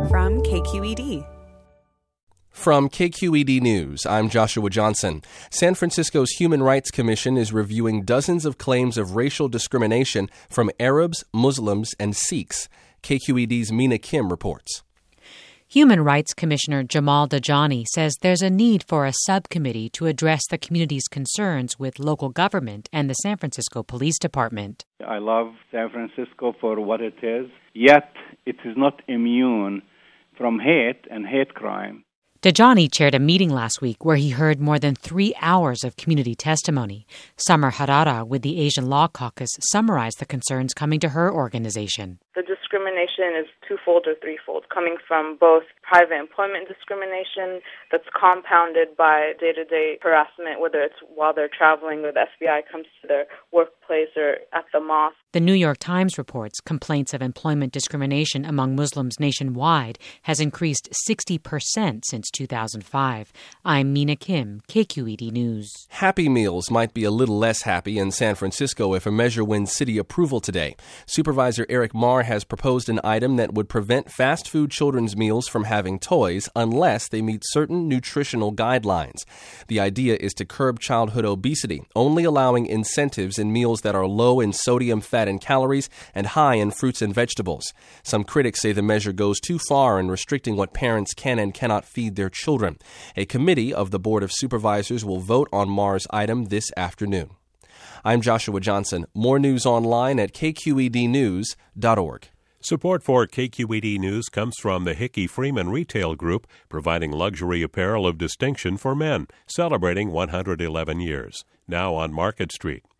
From KQED. From KQED News, I'm Joshua Johnson. San Francisco's Human Rights Commission is reviewing dozens of claims of racial discrimination from Arabs, Muslims, and Sikhs. KQED's Mina Kim reports. Human Rights Commissioner Jamal Dajani says there's a need for a subcommittee to address the community's concerns with local government and the San Francisco Police Department. I love San Francisco for what it is, yet it is not immune from hate and hate crime. Dajani chaired a meeting last week where he heard more than 3 hours of community testimony. Summer Harara with the Asian Law Caucus summarized the concerns coming to her organization. The discrimination is twofold or threefold, coming from both private employment discrimination that's compounded by day-to-day harassment, whether it's while they're traveling or the FBI comes to their workplace or at the mosque. The New York Times reports complaints of employment discrimination among Muslims nationwide has increased 60% since 2005. I'm Mina Kim, KQED News. Happy Meals might be a little less happy in San Francisco if a measure wins city approval today. Supervisor Eric Marr has proposed an item that would prevent fast food children's meals from having toys unless they meet certain nutritional guidelines. The idea is to curb childhood obesity, only allowing incentives in meals that are low in sodium, fat, and calories and high in fruits and vegetables. Some critics say the measure goes too far in restricting what parents can and cannot feed their children. A committee of the Board of Supervisors will vote on Marr's item this afternoon. I'm Joshua Johnson. More news online at kqednews.org. Support for KQED News comes from the Hickey Freeman Retail Group, providing luxury apparel of distinction for men, celebrating 111 years. Now on Market Street.